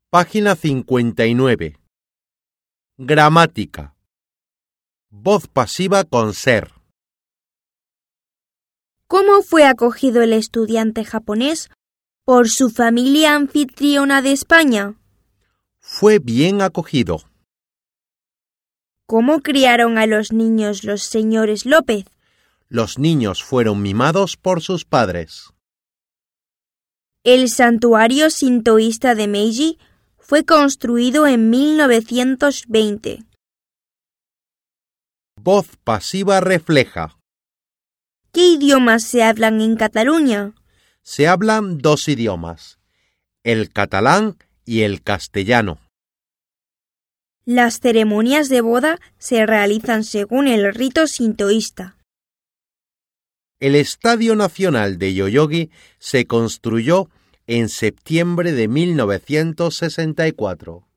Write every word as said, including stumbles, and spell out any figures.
Página cincuenta y nueve. Gramática. Voz pasiva con ser. ¿Cómo fue acogido el estudiante japonés por su familia anfitriona de España? Fue bien acogido. ¿Cómo criaron a los niños los señores López? Los niños fueron mimados por sus padres. El santuario sintoísta de Meiji fue construido en mil novecientos veinte. Voz pasiva refleja. ¿Qué idiomas se hablan en Cataluña? Se hablan dos idiomas, el catalán y el castellano. Las ceremonias de boda se realizan según el rito sintoísta. El Estadio Nacional de Yoyogi se construyó en septiembre de mil novecientos sesenta y cuatro.